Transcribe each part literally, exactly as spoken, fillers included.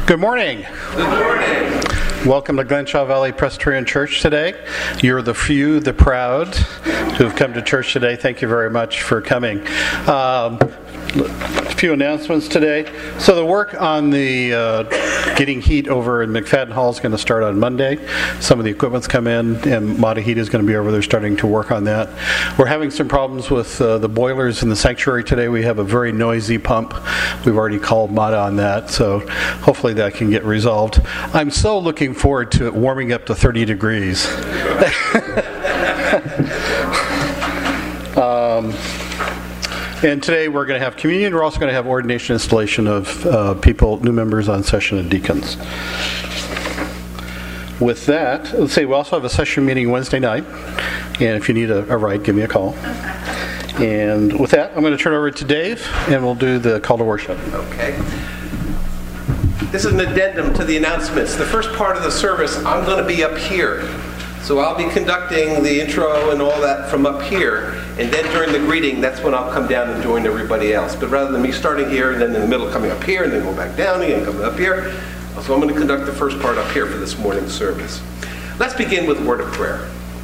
Good morning. Good morning. Welcome to Glenshaw Valley Presbyterian Church today. You're the few, the proud, who have come to church today. Thank you very much for coming. Um, a few announcements today. So the work on the uh, getting heat over in McFadden Hall is going to start on Monday. Some of the equipment's come in, and Mata Heat is going to be over there starting to work on that. We're having some problems with uh, the boilers in the sanctuary today. We have a very noisy pump. We've already called Mata on that, so hopefully that can get resolved. I'm so looking forward to it warming up to thirty degrees. um, And today we're going to have communion. We're also going to have ordination installation of uh, people, new members on session and deacons. With that, let's say we also have a session meeting Wednesday night. And if you need a, a ride, give me a call. And with that, I'm going to turn it over to Dave, and we'll do the call to worship. Okay. This is an addendum to the announcements. The first part of the service, I'm going to be up here. So I'll be conducting the intro and all that from up here, and then during the greeting, that's when I'll come down and join everybody else. But rather than me starting here and then in the middle coming up here and then go back down again, coming up here, so I'm going to conduct the first part up here for this morning's service. Let's begin with a word of prayer.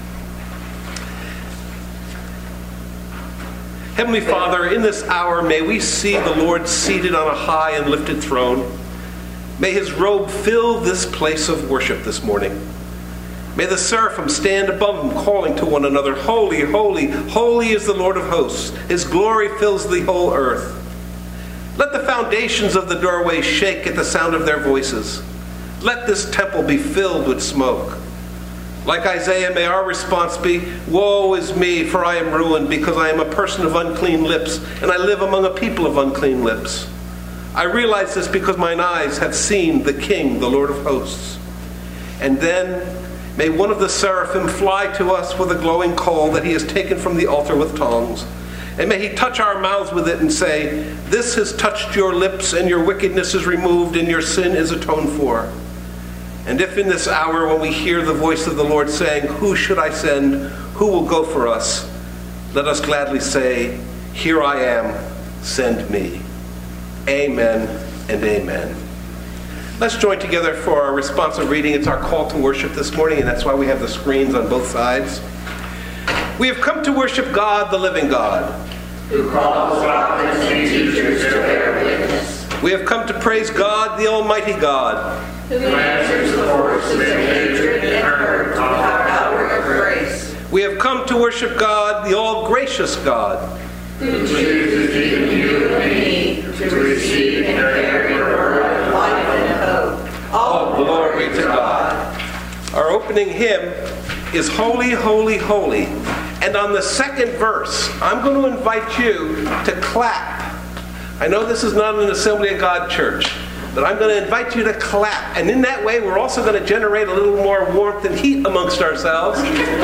Heavenly Father, in this hour, may we see the Lord seated on a high and lifted throne. May his robe fill this place of worship this morning. May the seraphim stand above him, calling to one another, Holy, holy, holy is the Lord of hosts. His glory fills the whole earth. Let the foundations of the doorway shake at the sound of their voices. Let this temple be filled with smoke. Like Isaiah, may our response be, Woe is me, for I am ruined, because I am a person of unclean lips, and I live among a people of unclean lips. I realize this because mine eyes have seen the King, the Lord of hosts. And then may one of the seraphim fly to us with a glowing coal that he has taken from the altar with tongs. And may he touch our mouths with it and say, This has touched your lips, and your wickedness is removed, and your sin is atoned for. And if in this hour when we hear the voice of the Lord saying, Who should I send? Who will go for us? Let us gladly say, Here I am, send me. Amen and amen. Let's join together for our responsive reading. It's our call to worship this morning, and that's why we have the screens on both sides. We have come to worship God, the living God, who calls prophets and teachers to bear witness. We have come to praise God, the Almighty God, who answers the forces of hatred and hurt with the power of grace. We have come to worship God, the all-gracious God, who chooses even you and me to receive and bear your word of life and hope. All glory to God. Our opening hymn is Holy, Holy, Holy. And on the second verse, I'm going to invite you to clap. I know this is not an Assembly of God church, but I'm going to invite you to clap. And in that way, we're also going to generate a little more warmth and heat amongst ourselves.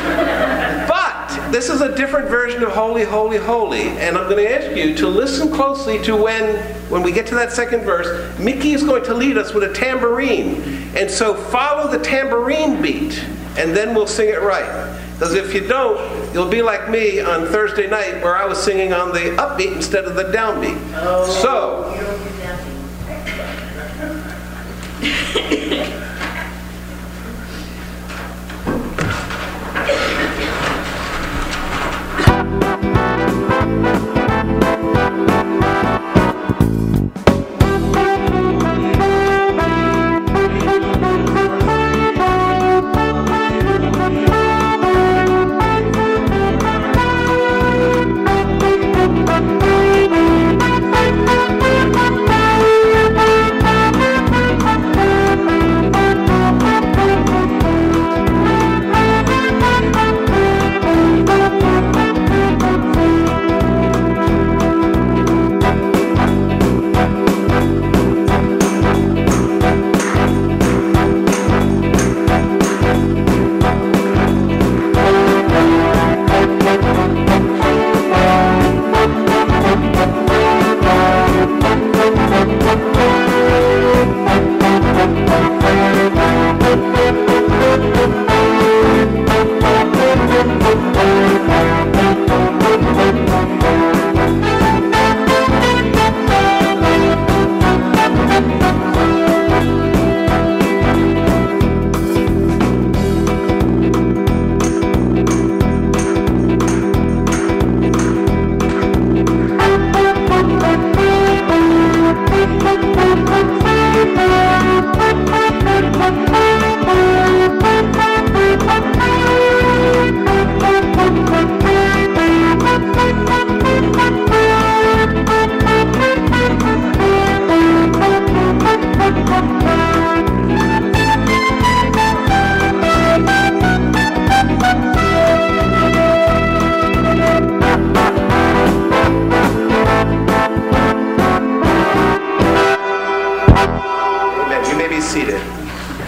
But this is a different version of Holy, Holy, Holy. And I'm going to ask you to listen closely to when, when we get to that second verse, Mickey is going to lead us with a tambourine. And so follow the tambourine beat, and then we'll sing it right. Because if you don't, you'll be like me on Thursday night where I was singing on the upbeat instead of the downbeat. Oh, so, you don't do downbeat. Thank you.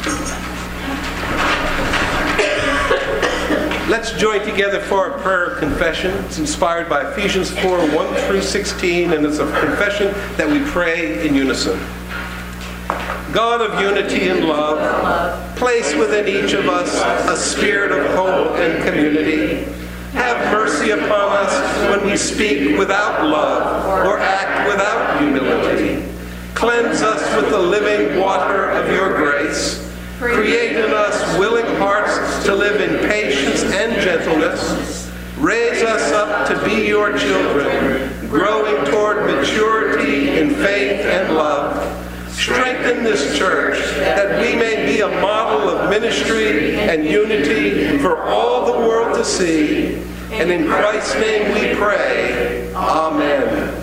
Let's join together for a prayer of confession. It's inspired by Ephesians four, one through sixteen, and it's a confession that we pray in unison. God of unity and love, place within each of us a spirit of hope and community. Have mercy upon us when we speak without love or act without humility. Cleanse us with the living water of your grace. Create in us willing hearts to live in patience and gentleness. Raise us up to be your children, growing toward maturity in faith and love. Strengthen this church that we may be a model of ministry and unity for all the world to see. And in Christ's name we pray. Amen.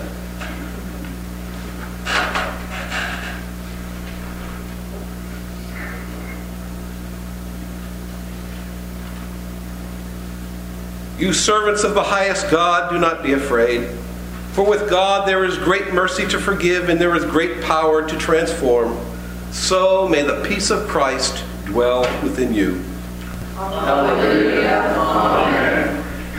You servants of the highest God, do not be afraid. For with God there is great mercy to forgive, and there is great power to transform. So may the peace of Christ dwell within you. Hallelujah. Amen.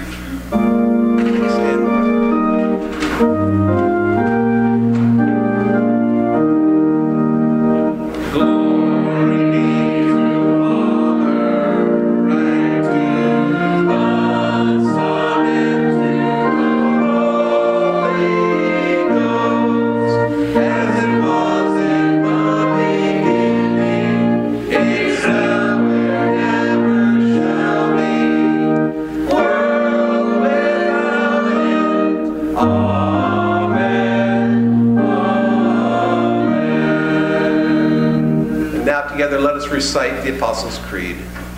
Recite the Apostles' Creed.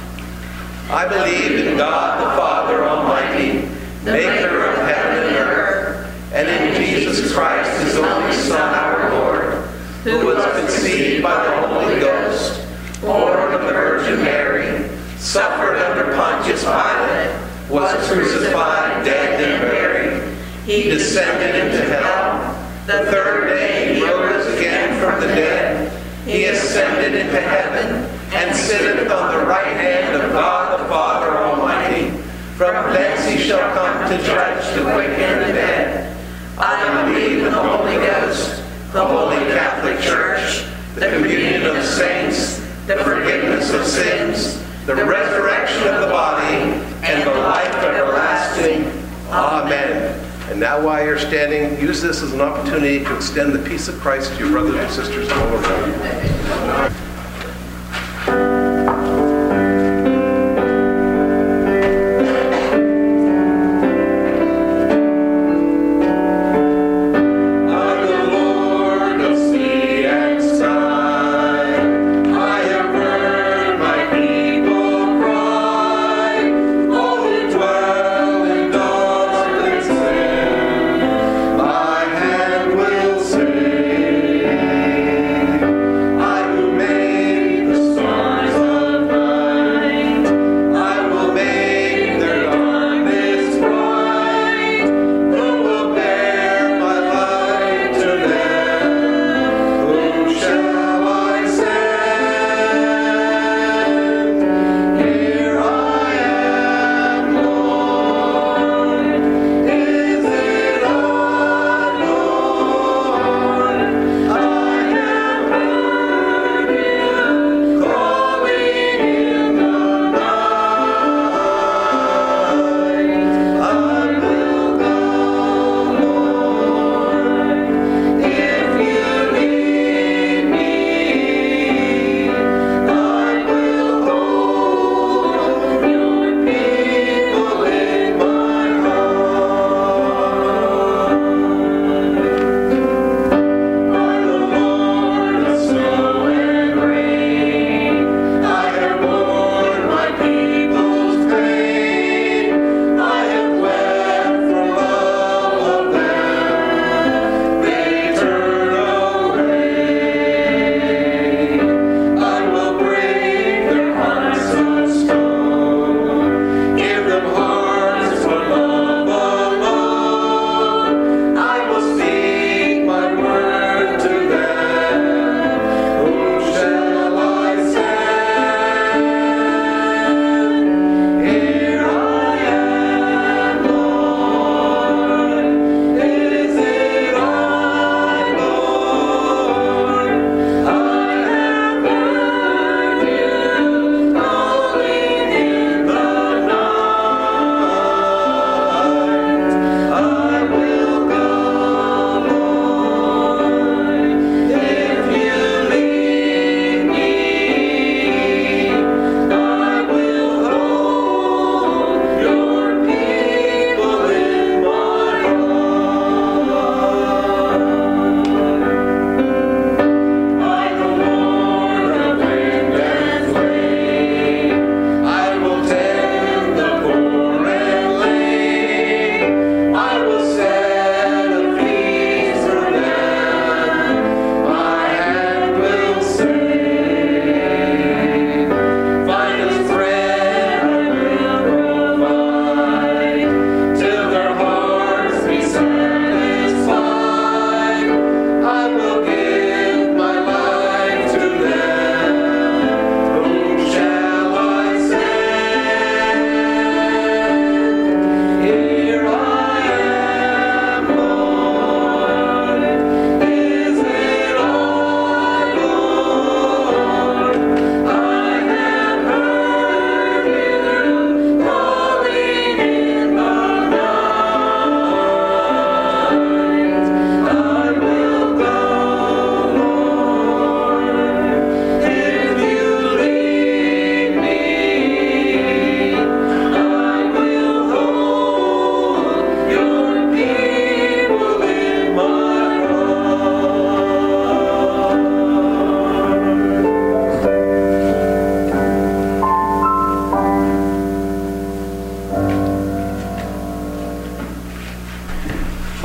I believe in God the Father Almighty, maker of heaven and earth, and in Jesus Christ, his only Son, our Lord, who was conceived by the Holy Ghost, born of the Virgin Mary, suffered under Pontius Pilate, was crucified, dead, and buried. He descended into hell. The third day he rose again from the dead. He ascended into heaven and sitteth on the right hand of God the Father Almighty. From thence he shall come to judge the quick and the dead. I believe in the Holy Ghost, the Holy Catholic Church, the communion of saints, the forgiveness of sins, the resurrection of the body, and the life everlasting. Amen. And now while you're standing, use this as an opportunity to extend the peace of Christ to your brothers and sisters all around you. I who made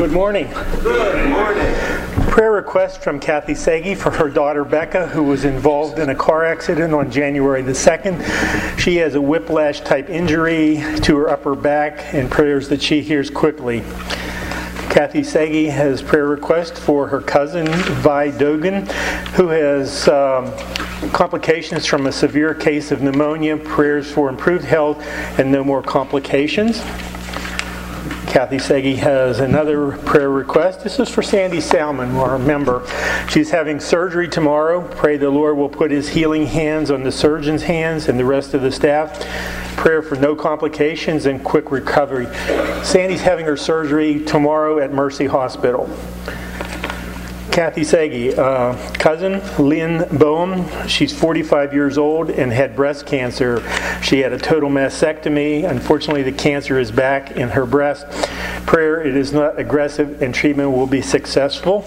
Good morning. Good morning. Prayer request from Kathy Sagi for her daughter Becca, who was involved in a car accident on January the second. She has a whiplash type injury to her upper back, and prayers that she hears quickly. Kathy Sagi has prayer request for her cousin Vi Dogan, who has um, complications from a severe case of pneumonia. Prayers for improved health and no more complications. Kathy Sagi has another prayer request. This is for Sandy Salmon, our member. She's having surgery tomorrow. Pray the Lord will put His healing hands on the surgeon's hands and the rest of the staff. Prayer for no complications and quick recovery. Sandy's having her surgery tomorrow at Mercy Hospital. Kathy Sagi, uh, cousin Lynn Boehm. She's forty-five years old and had breast cancer. She had a total mastectomy. Unfortunately, the cancer is back in her breast. Prayer, it is not aggressive and treatment will be successful.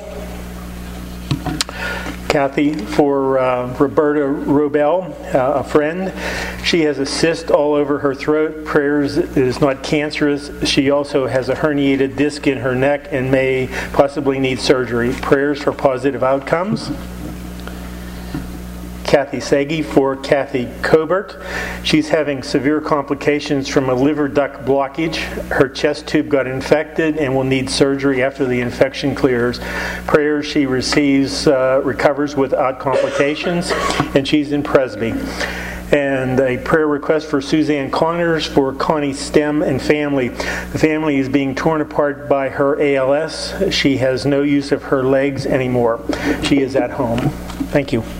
Kathy, for uh, Roberta Robel, uh, a friend. She has a cyst all over her throat. Prayers, it is not cancerous. She also has a herniated disc in her neck and may possibly need surgery. Prayers for positive outcomes. Kathy Sagi for Kathy Cobert. She's having severe complications from a liver duct blockage. Her chest tube got infected and will need surgery after the infection clears. Prayers she receives, uh, recovers without complications, and she's in Presby. And a prayer request for Suzanne Connors for Connie Stem and family. The family is being torn apart by her A L S. She has no use of her legs anymore. She is at home. Thank you.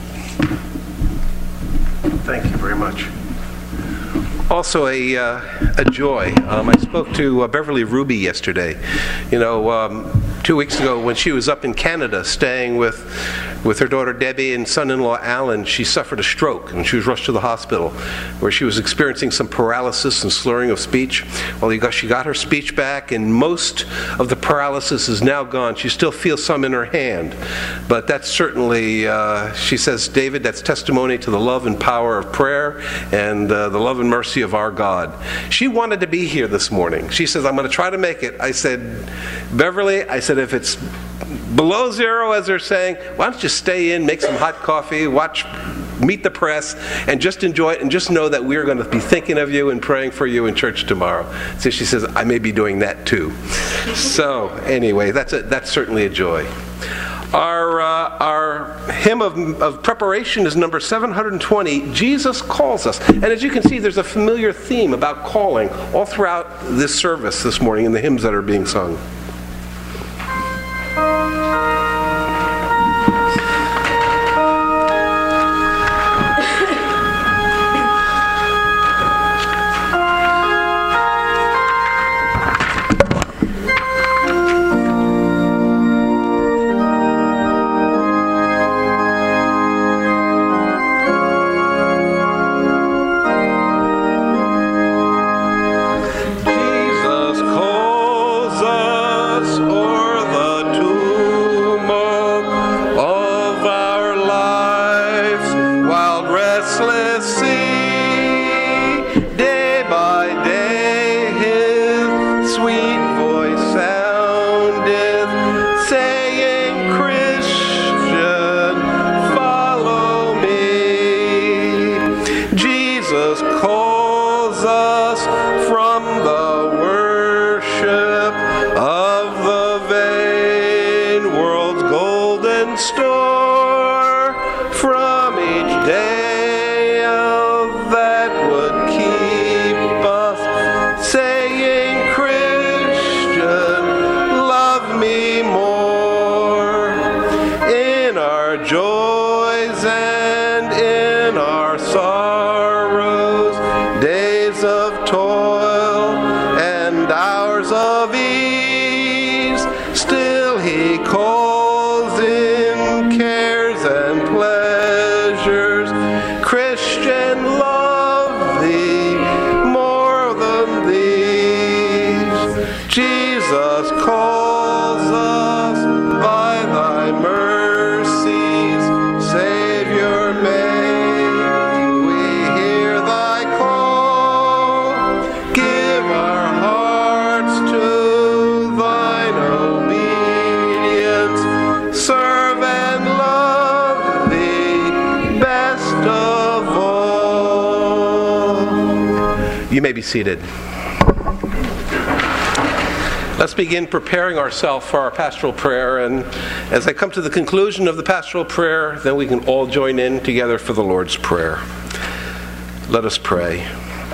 Thank you very much. Also a uh, a joy. Um, I spoke to uh, Beverly Ruby yesterday. You know, um, two weeks ago when she was up in Canada staying with with her daughter Debbie and son-in-law Alan, she suffered a stroke and she was rushed to the hospital where she was experiencing some paralysis and slurring of speech. Well, he got, she got her speech back and most of the paralysis is now gone. She still feels some in her hand, but that's certainly, uh, she says, David, that's testimony to the love and power of prayer and uh, the love and mercy of our God. She wanted to be here this morning. She says, I'm going to try to make it. I said, Beverly, I said, if it's below zero, as they're saying, why don't you stay in, make some hot coffee, watch Meet the Press, and just enjoy it, and just know that we're going to be thinking of you and praying for you in church tomorrow. So she says, I may be doing that too. So anyway, that's a, that's certainly a joy. Our uh, our hymn of, of preparation is number seven hundred twenty, Jesus Calls Us. And as you can see, there's a familiar theme about calling all throughout this service this morning in the hymns that are being sung. Give our hearts to thine obedience. You may be seated. Let's begin preparing ourselves for our pastoral prayer, and as I come to the conclusion of the pastoral prayer, then we can all join in together for the Lord's Prayer. Let us pray.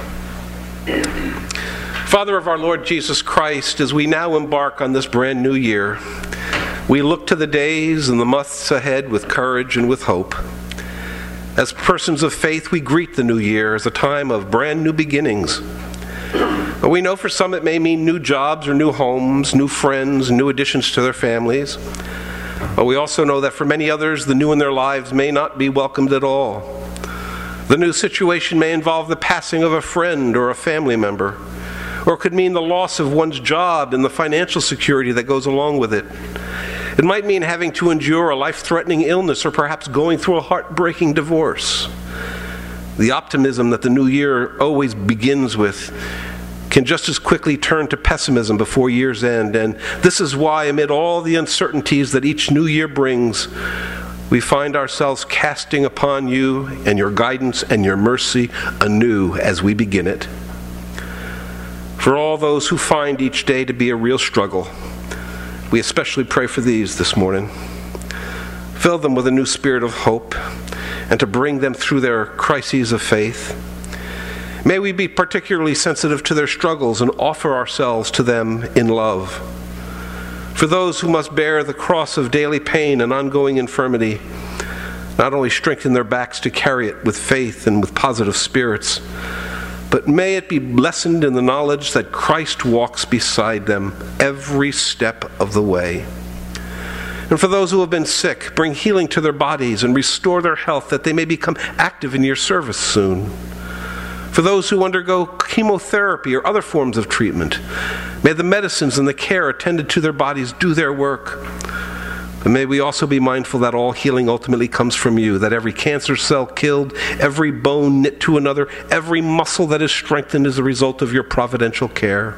Father of our Lord Jesus Christ, as we now embark on this brand new year, we look to the days and the months ahead with courage and with hope. As persons of faith, we greet the new year as a time of brand new beginnings. But we know for some it may mean new jobs or new homes, new friends, new additions to their families. But we also know that for many others, the new in their lives may not be welcomed at all. The new situation may involve the passing of a friend or a family member, or it could mean the loss of one's job and the financial security that goes along with it. It might mean having to endure a life-threatening illness or perhaps going through a heartbreaking divorce. The optimism that the new year always begins with can just as quickly turn to pessimism before year's end. And this is why, amid all the uncertainties that each new year brings, we find ourselves casting upon you and your guidance and your mercy anew as we begin it. For all those who find each day to be a real struggle, we especially pray for these this morning. Fill them with a new spirit of hope and to bring them through their crises of faith. May we be particularly sensitive to their struggles and offer ourselves to them in love. For those who must bear the cross of daily pain and ongoing infirmity, not only strengthen their backs to carry it with faith and with positive spirits, but may it be lessened in the knowledge that Christ walks beside them every step of the way. And for those who have been sick, bring healing to their bodies and restore their health that they may become active in your service soon. For those who undergo chemotherapy or other forms of treatment, may the medicines and the care attended to their bodies do their work. But may we also be mindful that all healing ultimately comes from you, that every cancer cell killed, every bone knit to another, every muscle that is strengthened is a result of your providential care.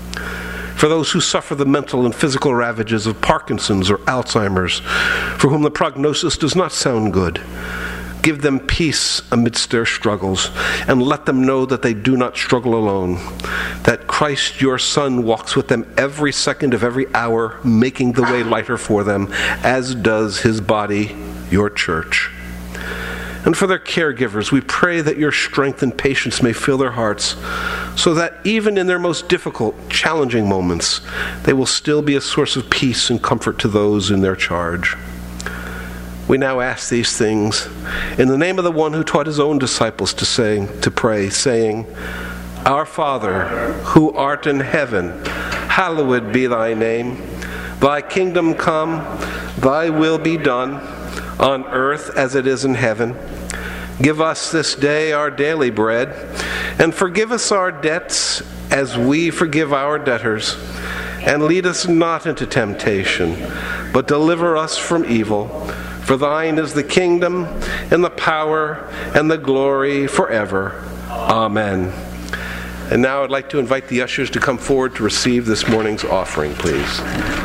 For those who suffer the mental and physical ravages of Parkinson's or Alzheimer's, for whom the prognosis does not sound good, give them peace amidst their struggles, and let them know that they do not struggle alone, that Christ your Son walks with them every second of every hour, making the way lighter for them, as does his body, your church. And for their caregivers, we pray that your strength and patience may fill their hearts, so that even in their most difficult, challenging moments, they will still be a source of peace and comfort to those in their charge. We now ask these things in the name of the one who taught his own disciples to say, to pray, saying, Our Father, who art in heaven, hallowed be thy name. Thy kingdom come, thy will be done, on earth as it is in heaven. Give us this day our daily bread, and forgive us our debts as we forgive our debtors. And lead us not into temptation, but deliver us from evil. For thine is the kingdom, and the power, and the glory forever. Amen. And now I'd like to invite the ushers to come forward to receive this morning's offering, please.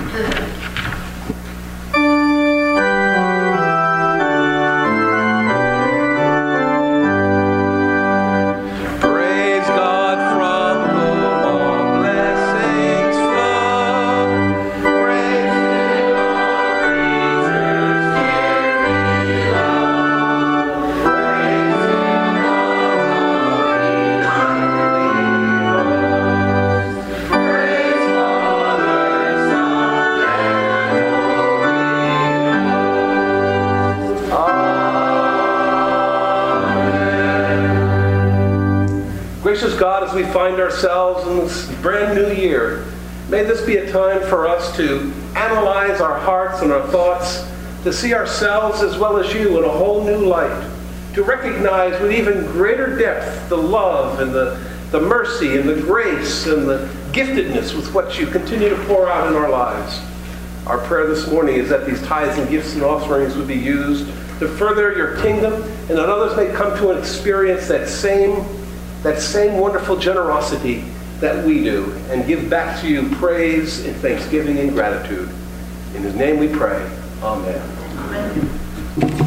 Gracious God, as we find ourselves in this brand new year, may this be a time for us to analyze our hearts and our thoughts, to see ourselves as well as you in a whole new light, to recognize with even greater depth the love and the, the mercy and the grace and the giftedness with what you continue to pour out in our lives. Our prayer this morning is that these tithes and gifts and offerings would be used to further your kingdom, and that others may come to experience that same that same wonderful generosity that we do, and give back to you praise and thanksgiving and gratitude. In his name we pray. Amen. Amen.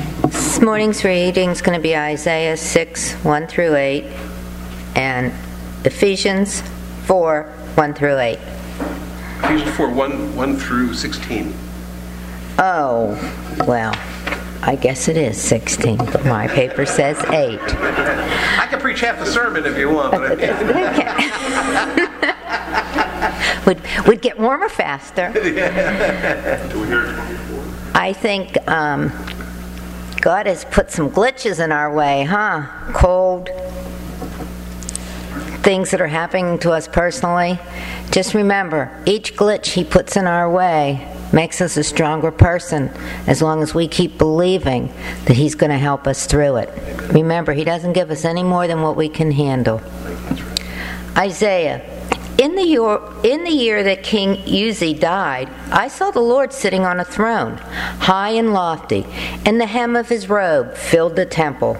This morning's reading is going to be Isaiah six, one through eight, and Ephesians four, one through eight. Ephesians four, one, one through sixteen. Oh, well, I guess it is sixteen, but my paper says eight. I can preach half the sermon if you want. But would would get warmer faster. Do we hear twenty-four? I think um, God has put some glitches in our way, huh? Cold, things that are happening to us personally. Just remember, each glitch He puts in our way makes us a stronger person as long as we keep believing that He's going to help us through it. Remember, He doesn't give us any more than what we can handle. Isaiah, in the year, in the year that King Uzziah died, I saw the Lord sitting on a throne, high and lofty, and the hem of His robe filled the temple.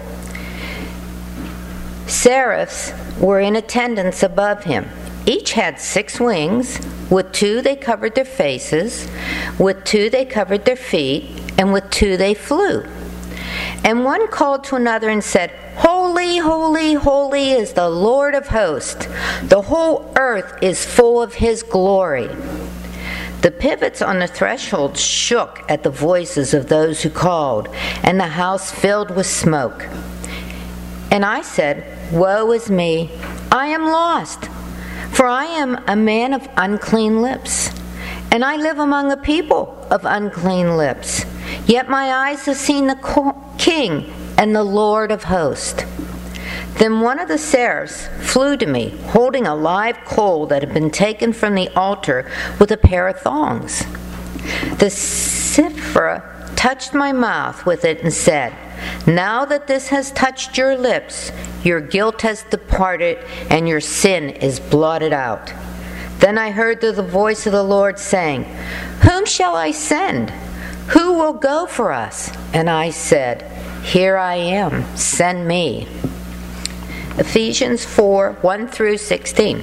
Seraphs were in attendance above Him. Each had six wings. With two they covered their faces, with two they covered their feet, and with two they flew. And one called to another and said, Holy, holy, holy is the Lord of hosts. The whole earth is full of His glory. The pivots on the threshold shook at the voices of those who called, and the house filled with smoke. And I said, Woe is me, I am lost. For I am a man of unclean lips, and I live among a people of unclean lips. Yet my eyes have seen the King and the Lord of hosts. Then one of the seraphs flew to me, holding a live coal that had been taken from the altar with a pair of thongs. The Siphra touched my mouth with it and said, Now that this has touched your lips, your guilt has departed and your sin is blotted out. Then I heard the voice of the Lord saying, Whom shall I send? Who will go for us? And I said, Here I am, send me. Ephesians four, one through sixteen.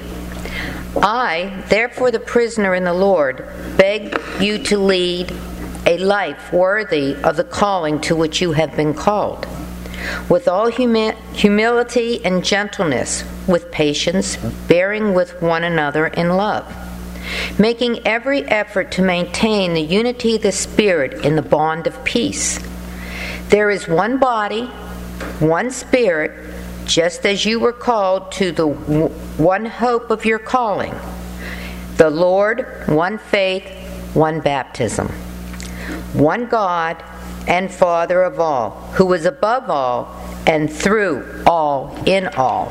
I, therefore the prisoner in the Lord, beg you to lead a life worthy of the calling to which you have been called, with all humi- humility and gentleness, with patience, bearing with one another in love, making every effort to maintain the unity of the Spirit in the bond of peace. There is one body, one Spirit, just as you were called to the w- one hope of your calling, the Lord, one faith, one baptism, one God and Father of all, who is above all and through all in all.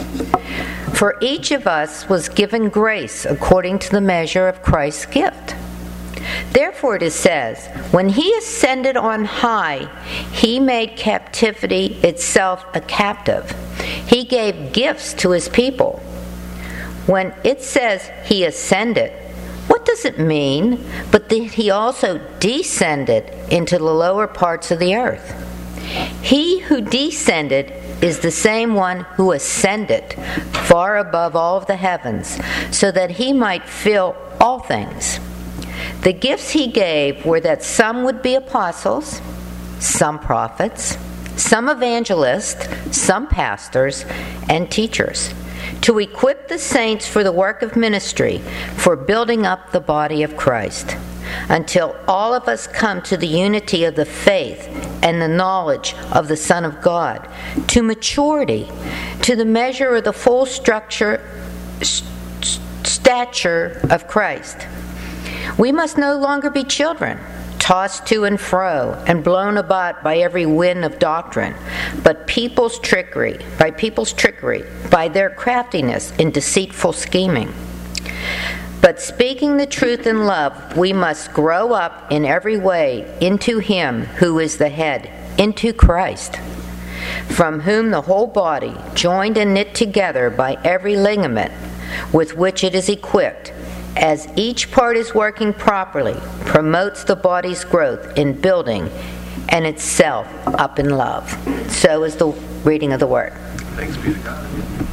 For each of us was given grace according to the measure of Christ's gift. Therefore it says, when He ascended on high, He made captivity itself a captive. He gave gifts to His people. When it says He ascended, what does it mean but that He also descended into the lower parts of the earth? He who descended is the same one who ascended far above all of the heavens, so that He might fill all things. The gifts He gave were that some would be apostles, some prophets, some evangelists, some pastors, and teachers, to equip the saints for the work of ministry, for building up the body of Christ, until all of us come to the unity of the faith and the knowledge of the Son of God, to maturity, to the measure of the full structure, st- stature of Christ. We must no longer be children, tossed to and fro and blown about by every wind of doctrine, but people's trickery, by people's trickery, by their craftiness in deceitful scheming. But speaking the truth in love, we must grow up in every way into Him who is the head, into Christ, from whom the whole body, joined and knit together by every ligament with which it is equipped, as each part is working properly, promotes the body's growth in building and itself up in love. So is the reading of the Word. Thanks be to God.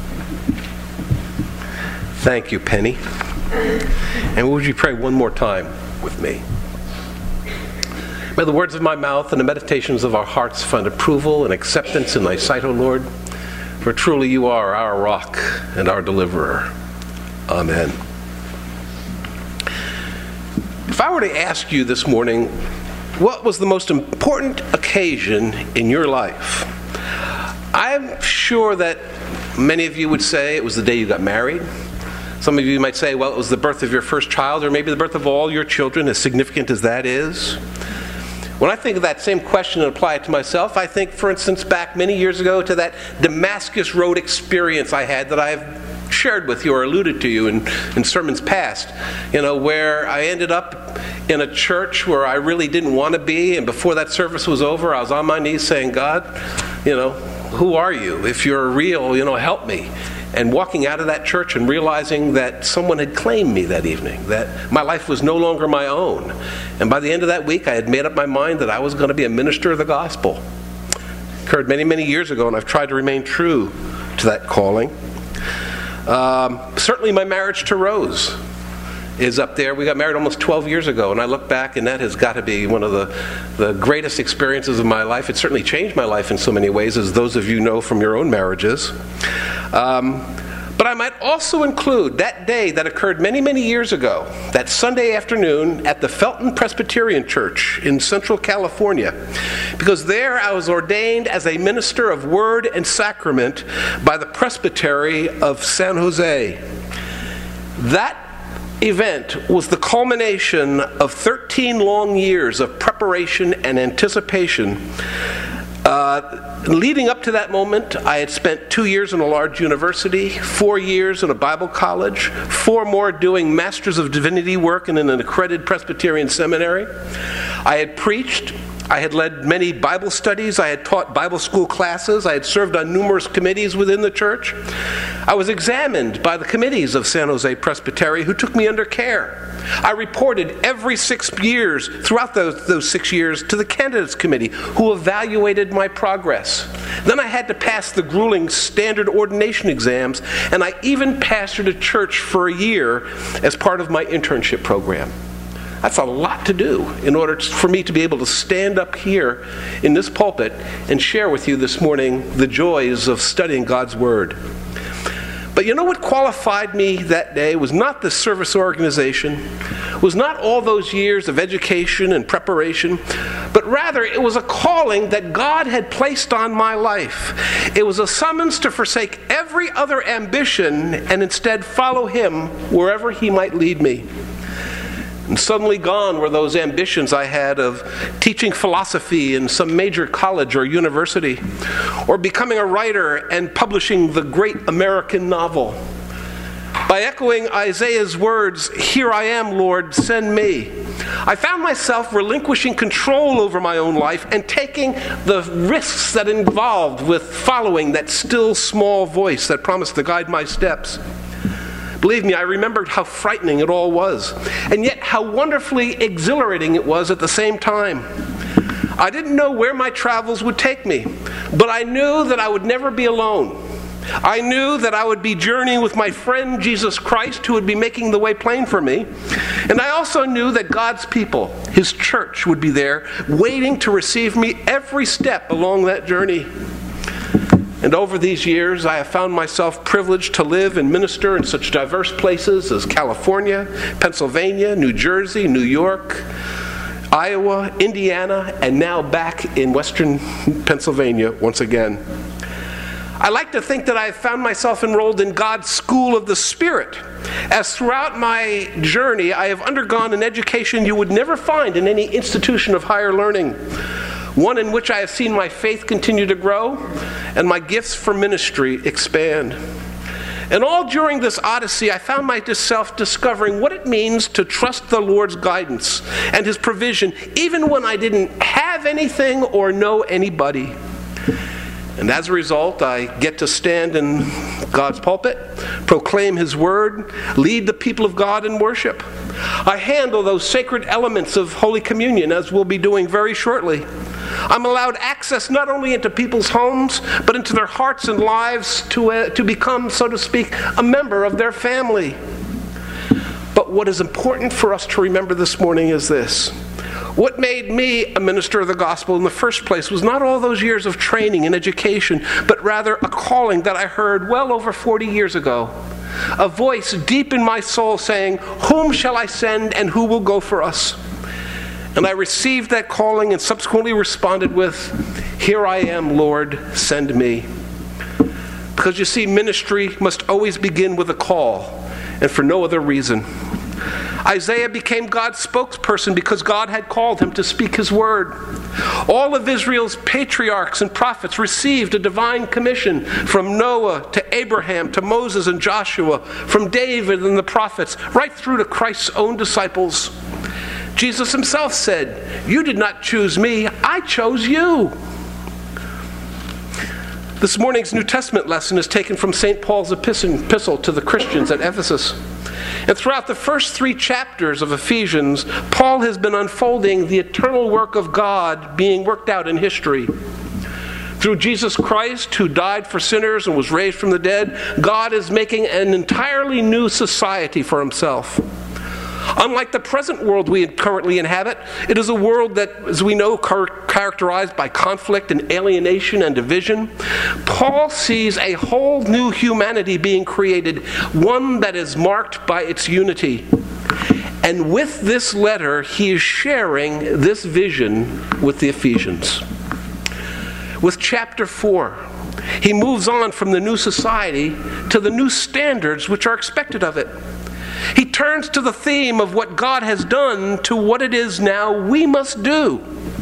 Thank you, Penny. And would you pray one more time with me? May the words of my mouth and the meditations of our hearts find approval and acceptance in Thy sight, O Lord, for truly you are our rock and our deliverer. Amen. If I were to ask you this morning, what was the most important occasion in your life? I'm sure that many of you would say it was the day you got married. Some of you might say, well, it was the birth of your first child, or maybe the birth of all your children, as significant as that is. When I think of that same question and apply it to myself, I think, for instance, back many years ago to that Damascus Road experience I had that I've shared with you or alluded to you in, in sermons past, you know, where I ended up in a church where I really didn't want to be, and before that service was over, I was on my knees saying, God, you know, who are you? If you're real, you know, help me. And walking out of that church and realizing that someone had claimed me that evening, that my life was no longer my own. And by the end of that week, I had made up my mind that I was going to be a minister of the gospel. It occurred many, many years ago, and I've tried to remain true to that calling. Um, certainly my marriage to Rose is up there. We got married almost twelve years ago, and I look back, and that has got to be one of the, the greatest experiences of my life. It certainly changed my life in so many ways, as those of you know from your own marriages. Um, but I might also include that day that occurred many, many years ago, that Sunday afternoon at the Felton Presbyterian Church in Central California, because there I was ordained as a minister of word and sacrament by the Presbytery of San Jose. That event was the culmination of thirteen long years of preparation and anticipation. Uh, leading up to that moment, I had spent two years in a large university, four years in a Bible college, four more doing Masters of Divinity work in an accredited Presbyterian seminary. I had preached. I had led many Bible studies. I had taught Bible school classes. I had served on numerous committees within the church. I was examined by the committees of San Jose Presbytery, who took me under care. I reported every six years, throughout those, those six years, to the Candidates Committee, who evaluated my progress. Then I had to pass the grueling standard ordination exams, and I even pastored a church for a year as part of my internship program. That's a lot to do in order for me to be able to stand up here in this pulpit and share with you this morning the joys of studying God's Word. But you know what qualified me that day was not the service organization, was not all those years of education and preparation, but rather it was a calling that God had placed on my life. It was a summons to forsake every other ambition and instead follow Him wherever He might lead me. And suddenly gone were those ambitions I had of teaching philosophy in some major college or university, or becoming a writer and publishing the great American novel. By echoing Isaiah's words, "Here I am, Lord, send me," I found myself relinquishing control over my own life and taking the risks that involved with following that still small voice that promised to guide my steps. Believe me, I remembered how frightening it all was, and yet how wonderfully exhilarating it was at the same time. I didn't know where my travels would take me, but I knew that I would never be alone. I knew that I would be journeying with my friend Jesus Christ, who would be making the way plain for me. And I also knew that God's people, His church, would be there, waiting to receive me every step along that journey. And over these years, I have found myself privileged to live and minister in such diverse places as California, Pennsylvania, New Jersey, New York, Iowa, Indiana, and now back in western Pennsylvania once again. I like to think that I have found myself enrolled in God's school of the Spirit, as throughout my journey I have undergone an education you would never find in any institution of higher learning. One in which I have seen my faith continue to grow and my gifts for ministry expand. And all during this odyssey, I found myself discovering what it means to trust the Lord's guidance and His provision, even when I didn't have anything or know anybody. And as a result, I get to stand in God's pulpit, proclaim His word, lead the people of God in worship. I handle those sacred elements of Holy Communion, as we'll be doing very shortly. I'm allowed access not only into people's homes, but into their hearts and lives to, uh, to become, so to speak, a member of their family. But what is important for us to remember this morning is this. What made me a minister of the gospel in the first place was not all those years of training and education, but rather a calling that I heard well over forty years ago. A voice deep in my soul saying, "Whom shall I send and who will go for us?" And I received that calling and subsequently responded with, "Here I am, Lord, send me." Because you see, ministry must always begin with a call, and for no other reason. Isaiah became God's spokesperson because God had called him to speak his word. All of Israel's patriarchs and prophets received a divine commission, from Noah to Abraham to Moses and Joshua, from David and the prophets, right through to Christ's own disciples. Jesus himself said, "You did not choose me, I chose you." This morning's New Testament lesson is taken from Saint Paul's epistle to the Christians at Ephesus. And throughout the first three chapters of Ephesians, Paul has been unfolding the eternal work of God being worked out in history. Through Jesus Christ, who died for sinners and was raised from the dead, God is making an entirely new society for himself. Unlike the present world we currently inhabit, it is a world that, as we know, char- characterized by conflict and alienation and division. Paul sees a whole new humanity being created, one that is marked by its unity. And with this letter, he is sharing this vision with the Ephesians. With chapter four, he moves on from the new society to the new standards which are expected of it. He turns to the theme of what God has done to what it is now we must do.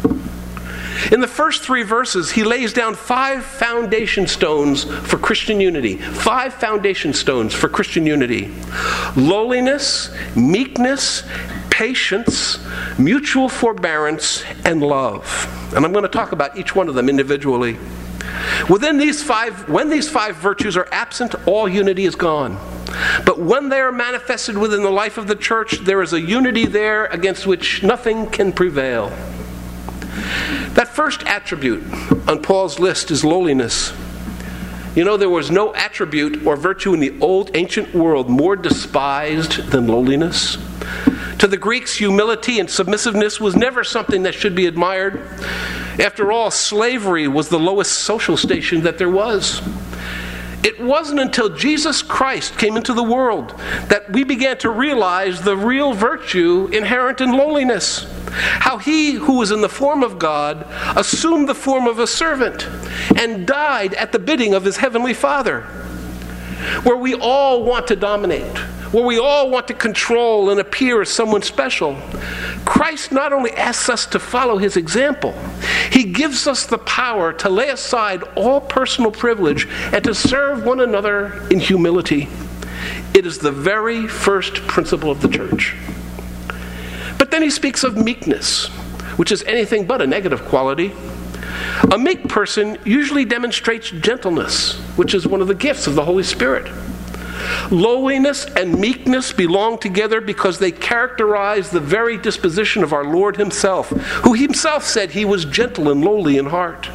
In the first three verses, he lays down five foundation stones for Christian unity. Five foundation stones for Christian unity. Lowliness, meekness, patience, mutual forbearance, and love. And I'm going to talk about each one of them individually. Within these five, when these five virtues are absent, all unity is gone. But when they are manifested within the life of the church, there is a unity there against which nothing can prevail. That first attribute on Paul's list is lowliness. You know, there was no attribute or virtue in the old ancient world more despised than lowliness. To the Greeks, humility and submissiveness was never something that should be admired. After all, slavery was the lowest social station that there was. It wasn't until Jesus Christ came into the world that we began to realize the real virtue inherent in lowliness. How he who was in the form of God assumed the form of a servant and died at the bidding of his heavenly Father. Where we all want to dominate, where we all want to control and appear as someone special, Christ not only asks us to follow his example, he gives us the power to lay aside all personal privilege and to serve one another in humility. It is the very first principle of the church. But then he speaks of meekness, which is anything but a negative quality. A meek person usually demonstrates gentleness, which is one of the gifts of the Holy Spirit. Lowliness and meekness belong together because they characterize the very disposition of our Lord himself, who himself said he was gentle and lowly in heart.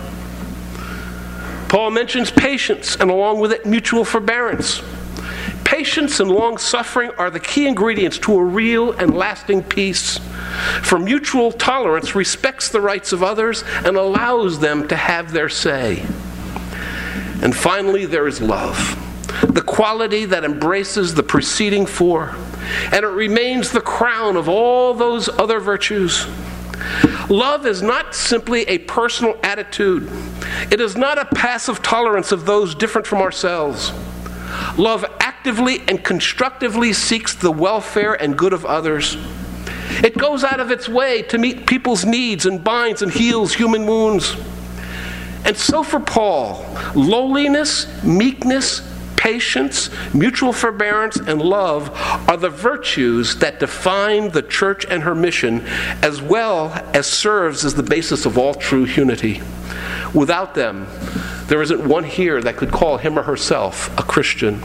Paul mentions patience, and along with it, mutual forbearance. Patience and long-suffering are the key ingredients to a real and lasting peace. For mutual tolerance respects the rights of others and allows them to have their say. And finally, there is love, the quality that embraces the preceding four, and it remains the crown of all those other virtues. Love is not simply a personal attitude. It is not a passive tolerance of those different from ourselves. Love actively and constructively seeks the welfare and good of others. It goes out of its way to meet people's needs and binds and heals human wounds. And so for Paul, lowliness, meekness, patience, mutual forbearance, and love are the virtues that define the church and her mission, as well as serves as the basis of all true unity. Without them, there isn't one here that could call him or herself a Christian.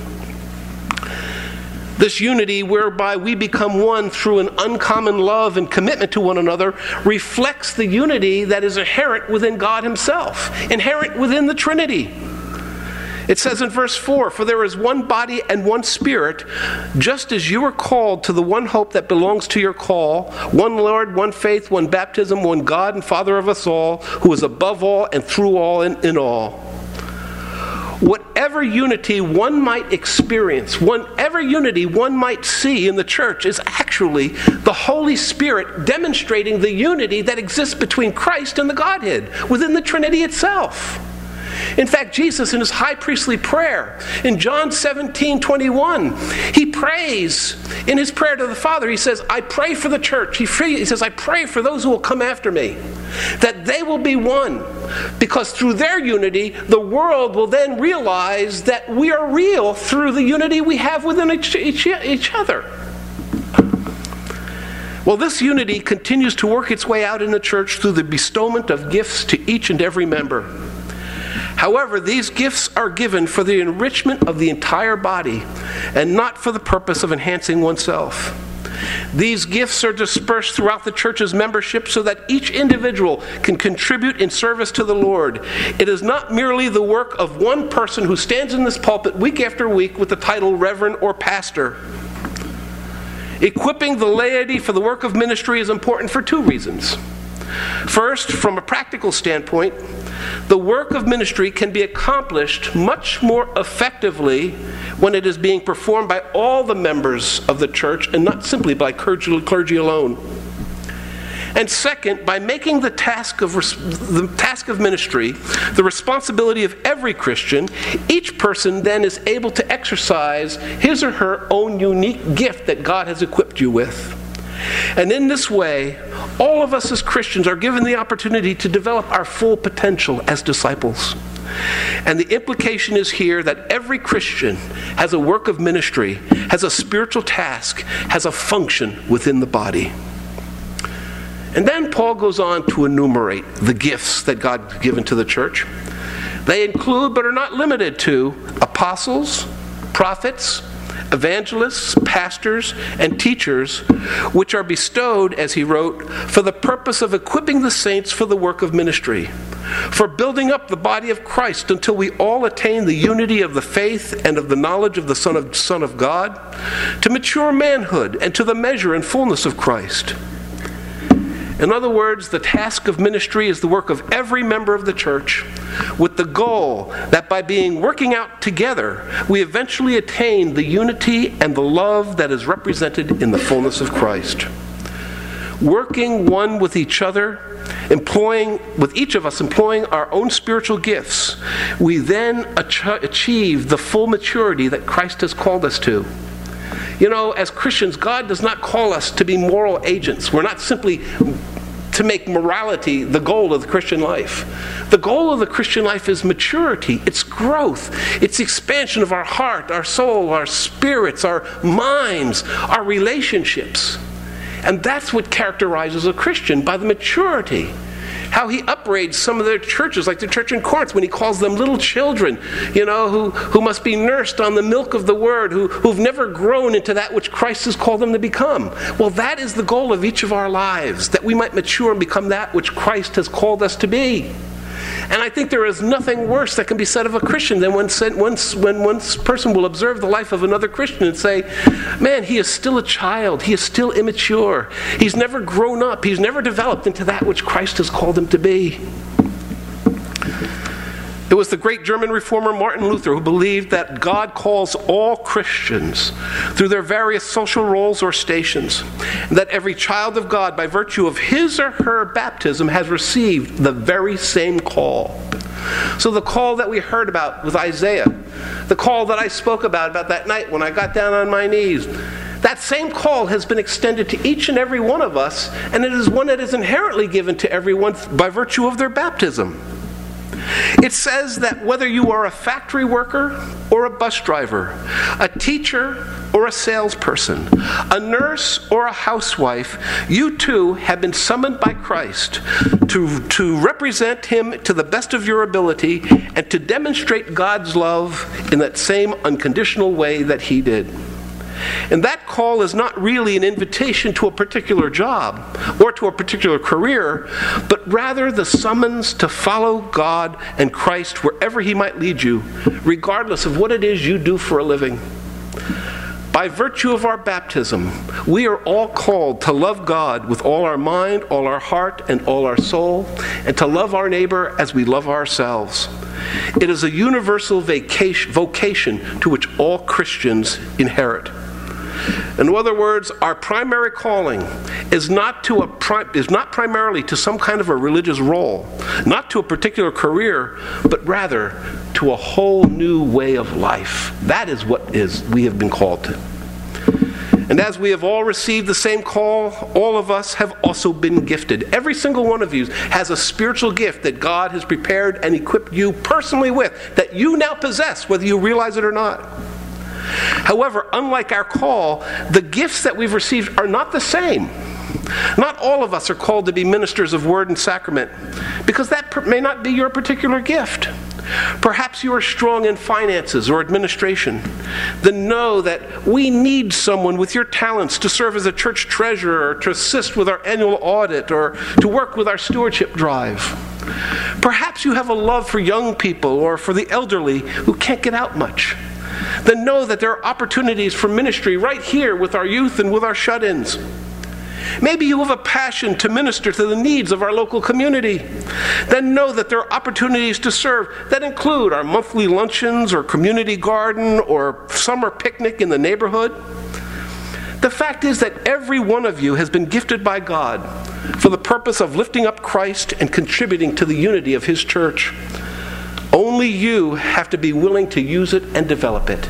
This unity, whereby we become one through an uncommon love and commitment to one another, reflects the unity that is inherent within God himself, inherent within the Trinity. It says in verse four, "For there is one body and one Spirit, just as you are called to the one hope that belongs to your call, one Lord, one faith, one baptism, one God and Father of us all, who is above all and through all and in all." Whatever unity one might experience, whatever unity one might see in the church is actually the Holy Spirit demonstrating the unity that exists between Christ and the Godhead within the Trinity itself. In fact, Jesus, in his high priestly prayer, in John seventeen twenty-one, he prays in his prayer to the Father. He says, "I pray for the church." He, free, he says, "I pray for those who will come after me, that they will be one, because through their unity, the world will then realize that we are real through the unity we have within each, each, each other." Well, this unity continues to work its way out in the church through the bestowment of gifts to each and every member. However, these gifts are given for the enrichment of the entire body and not for the purpose of enhancing oneself. These gifts are dispersed throughout the church's membership so that each individual can contribute in service to the Lord. It is not merely the work of one person who stands in this pulpit week after week with the title Reverend or Pastor. Equipping the laity for the work of ministry is important for two reasons. First, from a practical standpoint, the work of ministry can be accomplished much more effectively when it is being performed by all the members of the church and not simply by clergy alone. And second, by making the task of the task of ministry the responsibility of every Christian, each person then is able to exercise his or her own unique gift that God has equipped you with. And in this way, all of us as Christians are given the opportunity to develop our full potential as disciples. And the implication is here that every Christian has a work of ministry, has a spiritual task, has a function within the body. And then Paul goes on to enumerate the gifts that God has given to the church. They include, but are not limited to, apostles, prophets, evangelists, pastors, and teachers, which are bestowed, as he wrote, for the purpose of equipping the saints for the work of ministry, for building up the body of Christ until we all attain the unity of the faith and of the knowledge of the Son of, Son of God, to mature manhood and to the measure and fullness of Christ. In other words, the task of ministry is the work of every member of the church, with the goal that by being working out together, we eventually attain the unity and the love that is represented in the fullness of Christ. Working one with each other, employing, with each of us employing our own spiritual gifts, we then ach- achieve the full maturity that Christ has called us to. You know, as Christians, God does not call us to be moral agents. We're not simply to make morality the goal of the Christian life. The goal of the Christian life is maturity. It's growth. It's expansion of our heart, our soul, our spirits, our minds, our relationships. And that's what characterizes a Christian, by the maturity. How he upbraids some of their churches, like the church in Corinth, when he calls them little children, you know, who, who must be nursed on the milk of the word, who, who've never grown into that which Christ has called them to become. Well, that is the goal of each of our lives, that we might mature and become that which Christ has called us to be. And I think there is nothing worse that can be said of a Christian than when, when, when one person will observe the life of another Christian and say, man, he is still a child. He is still immature. He's never grown up. He's never developed into that which Christ has called him to be. It was the great German reformer Martin Luther who believed that God calls all Christians through their various social roles or stations, and that every child of God, by virtue of his or her baptism, has received the very same call. So the call that we heard about with Isaiah, the call that I spoke about about that night when I got down on my knees, that same call has been extended to each and every one of us, and it is one that is inherently given to everyone by virtue of their baptism. It says that whether you are a factory worker or a bus driver, a teacher or a salesperson, a nurse or a housewife, you too have been summoned by Christ to, to represent him to the best of your ability and to demonstrate God's love in that same unconditional way that he did. And that call is not really an invitation to a particular job or to a particular career, but rather the summons to follow God and Christ wherever He might lead you, regardless of what it is you do for a living. By virtue of our baptism, we are all called to love God with all our mind, all our heart, and all our soul, and to love our neighbor as we love ourselves. It is a universal vacation, vocation to which all Christians inherit. In other words, our primary calling is not to a pri- is not primarily to some kind of a religious role, not to a particular career, but rather to a whole new way of life. That is what is we have been called to. And as we have all received the same call, all of us have also been gifted. Every single one of you has a spiritual gift that God has prepared and equipped you personally with, that you now possess, whether you realize it or not. However, unlike our call, the gifts that we've received are not the same. Not all of us are called to be ministers of word and sacrament, because that may not be your particular gift. Perhaps you are strong in finances or administration. Then know that we need someone with your talents to serve as a church treasurer, or to assist with our annual audit, or to work with our stewardship drive. Perhaps you have a love for young people or for the elderly who can't get out much. Then know that there are opportunities for ministry right here with our youth and with our shut-ins. Maybe you have a passion to minister to the needs of our local community. Then know that there are opportunities to serve that include our monthly luncheons or community garden or summer picnic in the neighborhood. The fact is that every one of you has been gifted by God for the purpose of lifting up Christ and contributing to the unity of His church. Only you have to be willing to use it and develop it.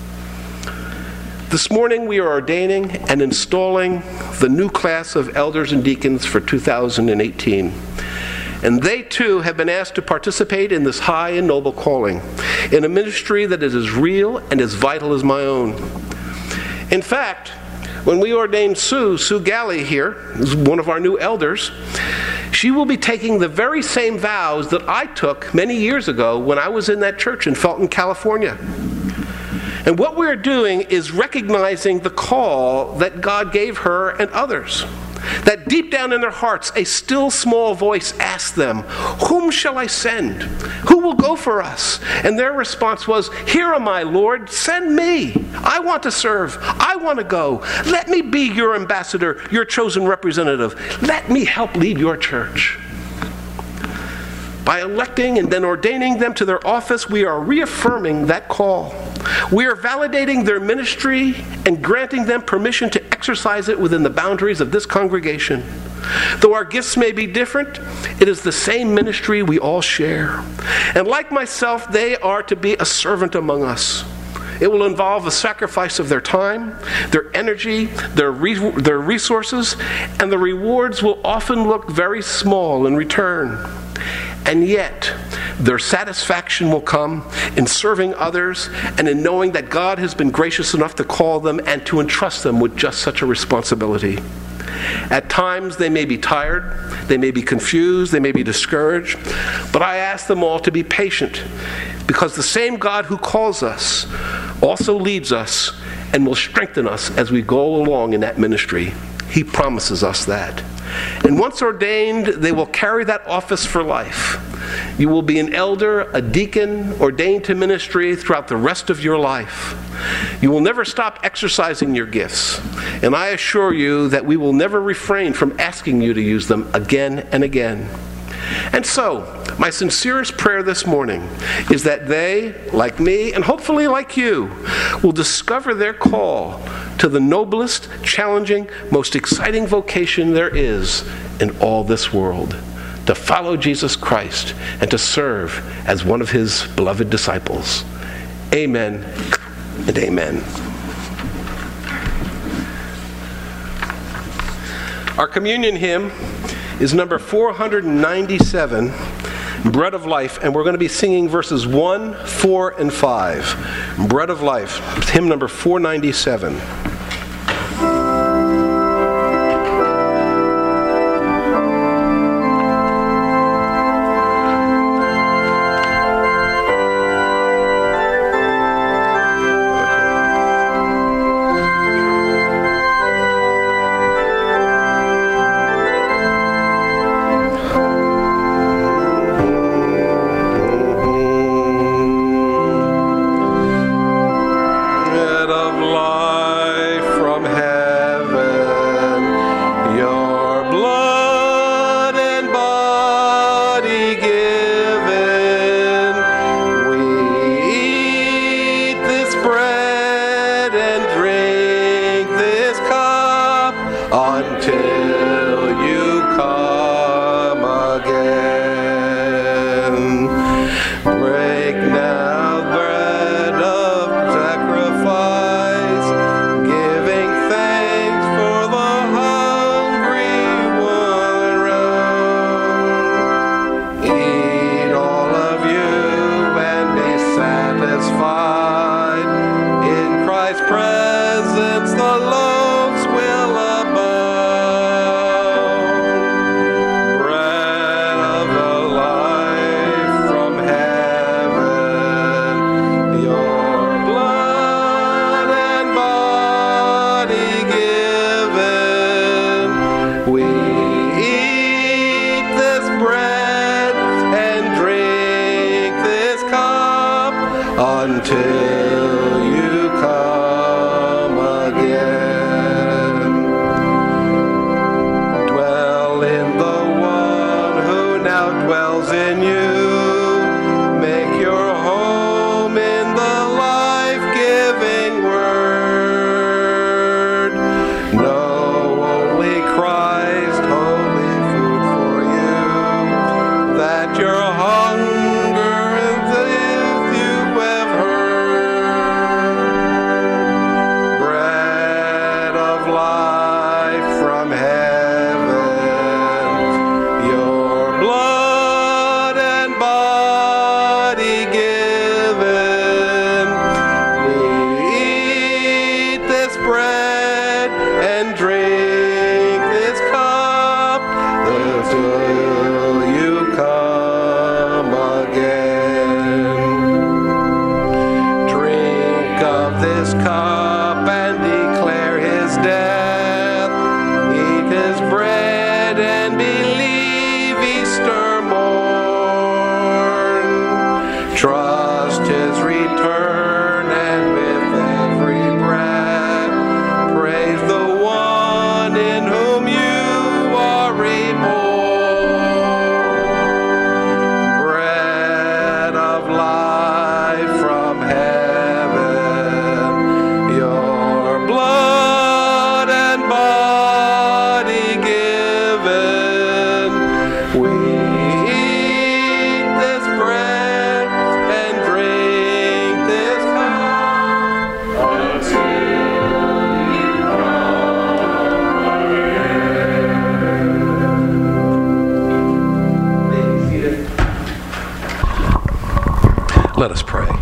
This morning we are ordaining and installing the new class of elders and deacons for two thousand eighteen. And they too have been asked to participate in this high and noble calling, in a ministry that is as real and as vital as my own. In fact, when we ordained Sue, Sue Galley here, is one of our new elders, she will be taking the very same vows that I took many years ago when I was in that church in Felton, California. And what we're doing is recognizing the call that God gave her and others. That deep down in their hearts, a still small voice asked them, "Whom shall I send? Who will go for us?" And their response was, "Here am I, Lord, send me. I want to serve. I want to go. Let me be your ambassador, your chosen representative. Let me help lead your church." By electing and then ordaining them to their office, we are reaffirming that call. We are validating their ministry and granting them permission to exercise it within the boundaries of this congregation. Though our gifts may be different, it is the same ministry we all share. And like myself, they are to be a servant among us. It will involve a sacrifice of their time, their energy, their, re- their resources, and the rewards will often look very small in return. And yet, their satisfaction will come in serving others and in knowing that God has been gracious enough to call them and to entrust them with just such a responsibility. At times, they may be tired, they may be confused, they may be discouraged, but I ask them all to be patient, because the same God who calls us also leads us and will strengthen us as we go along in that ministry. He promises us that. And once ordained, they will carry that office for life. You will be an elder, a deacon, ordained to ministry throughout the rest of your life. You will never stop exercising your gifts. And I assure you that we will never refrain from asking you to use them again and again. And so, my sincerest prayer this morning is that they, like me, and hopefully like you, will discover their call to the noblest, challenging, most exciting vocation there is in all this world, to follow Jesus Christ and to serve as one of His beloved disciples. Amen and amen. Our communion hymn is number four hundred ninety-seven, Bread of Life, and we're going to be singing verses one, four, and five. Bread of Life, hymn number four ninety-seven. until you come again. Dwell in the one who now dwells in you. Make your home in the life-giving word. Know only Christ, holy food for you, that your hunger and thirst you have heard. Bread of life from heaven, your blood and body given. We eat this bread and drink this cup until you come again. Drink of this cup and declare his death. Eat his bread and believe Easter morn. Trust his return and with every breath praise the one in whom you are reborn. Bread of life from heaven, your blood and body given. We eat this bread and drink this cup until you come again. Be seated. Let us pray.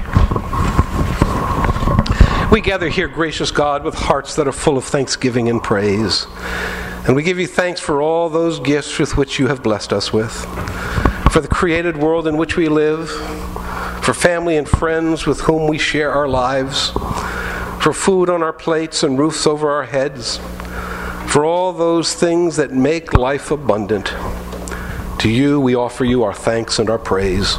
We gather here, gracious God, with hearts that are full of thanksgiving and praise. And we give you thanks for all those gifts with which you have blessed us with, for the created world in which we live, for family and friends with whom we share our lives, for food on our plates and roofs over our heads, for all those things that make life abundant. To you we offer you our thanks and our praise.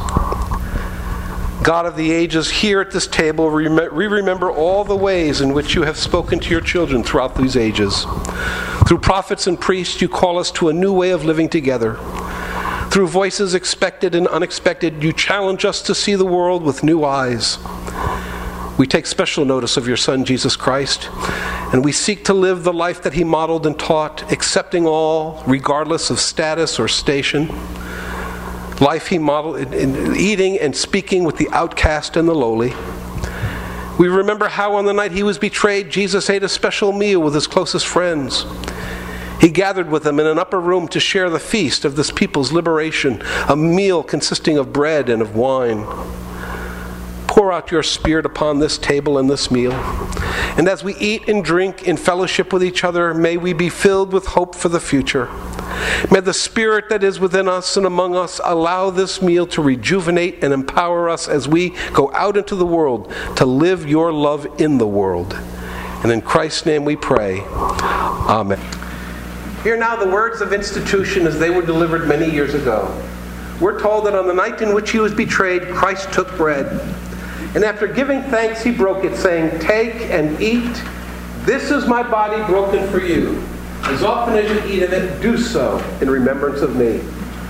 God of the ages, here at this table, we remember all the ways in which you have spoken to your children throughout these ages. Through prophets and priests, you call us to a new way of living together. Through voices expected and unexpected, you challenge us to see the world with new eyes. We take special notice of your Son, Jesus Christ, and we seek to live the life that he modeled and taught, accepting all, regardless of status or station. Life he modeled in, in eating and speaking with the outcast and the lowly. We remember how on the night he was betrayed, Jesus ate a special meal with his closest friends. He gathered with them in an upper room to share the feast of this people's liberation, a meal consisting of bread and of wine. Pour out your Spirit upon this table and this meal. And as we eat and drink in fellowship with each other, may we be filled with hope for the future. May the Spirit that is within us and among us allow this meal to rejuvenate and empower us as we go out into the world to live your love in the world. And in Christ's name we pray. Amen. Hear now the words of institution as they were delivered many years ago. We're told that on the night in which he was betrayed, Christ took bread. And after giving thanks, he broke it, saying, "Take and eat. This is my body broken for you. As often as you eat of it, do so in remembrance of me."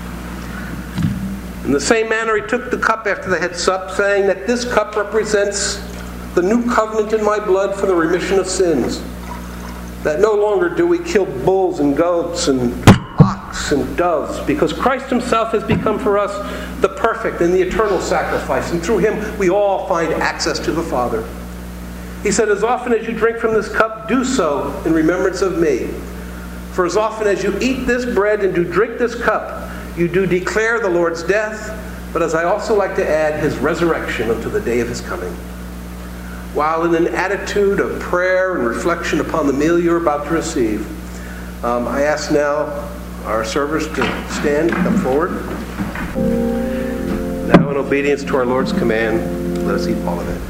In the same manner, he took the cup after they had supped, saying that this cup represents the new covenant in my blood for the remission of sins. That no longer do we kill bulls and goats and ox and doves, because Christ himself has become for us the perfect and the eternal sacrifice, and through him we all find access to the Father. He said, "As often as you drink from this cup, do so in remembrance of me. For as often as you eat this bread and do drink this cup, you do declare the Lord's death, but as I also like to add, his resurrection unto the day of his coming." While in an attitude of prayer and reflection upon the meal you're about to receive, um, I ask now our servers to stand, come forward. Now in obedience to our Lord's command, let us eat all of it.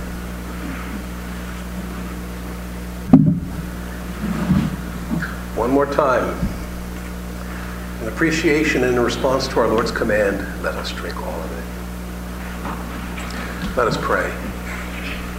One more time. In appreciation and in response to our Lord's command, let us drink all of it. Let us pray.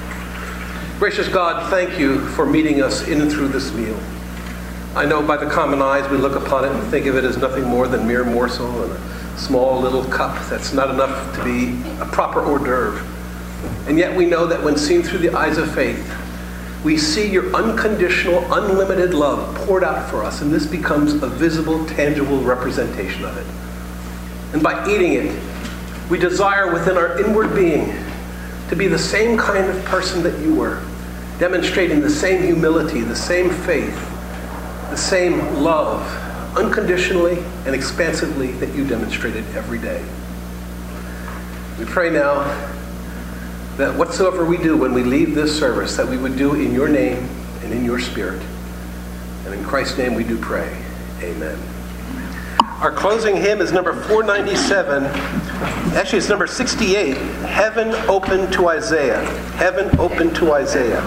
Gracious God, thank you for meeting us in and through this meal. I know by the common eyes we look upon it and think of it as nothing more than mere morsel and a small little cup that's not enough to be a proper hors d'oeuvre. And yet we know that when seen through the eyes of faith, we see your unconditional, unlimited love poured out for us, and this becomes a visible, tangible representation of it. And by eating it, we desire within our inward being to be the same kind of person that you were, demonstrating the same humility, the same faith, the same love, unconditionally and expansively that you demonstrated every day. We pray now that whatsoever we do when we leave this service, that we would do in your name and in your spirit. And in Christ's name we do pray. Amen. Our closing hymn is number four ninety-seven. Actually, it's number sixty-eight. Heaven Open to Isaiah. Heaven Open to Isaiah.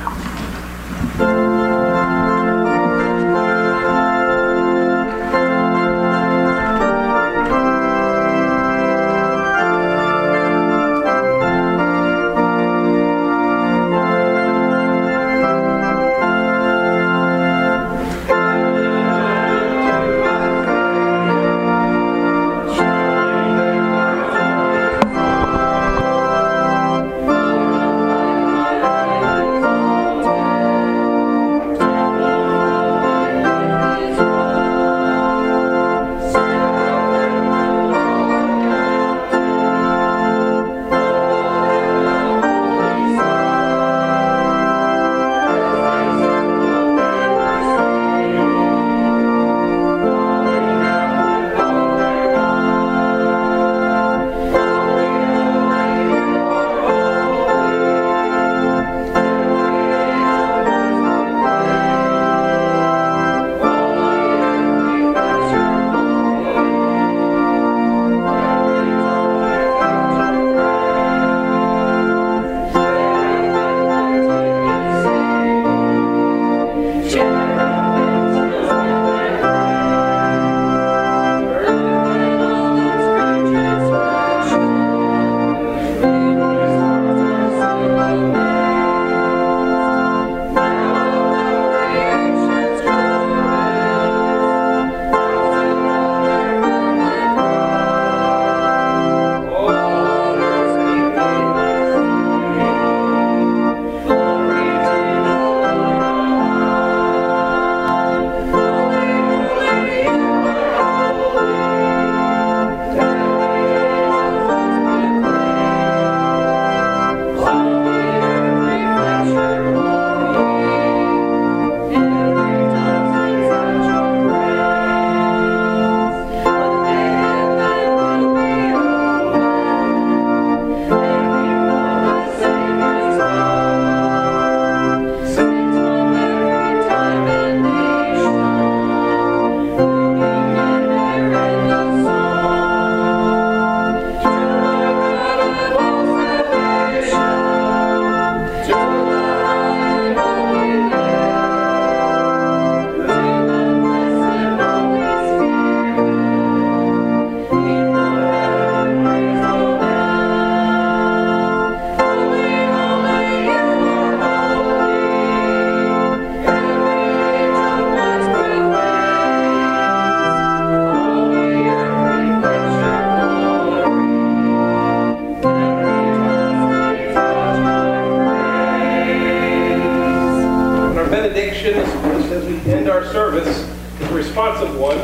As we end our service, is a responsive one.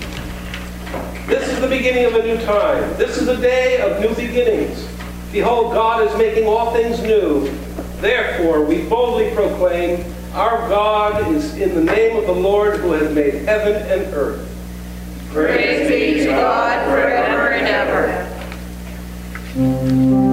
This is the beginning of a new time. This is a day of new beginnings. Behold, God is making all things new. Therefore, we boldly proclaim, our God is in the name of the Lord who has made heaven and earth. Praise be to God forever and ever.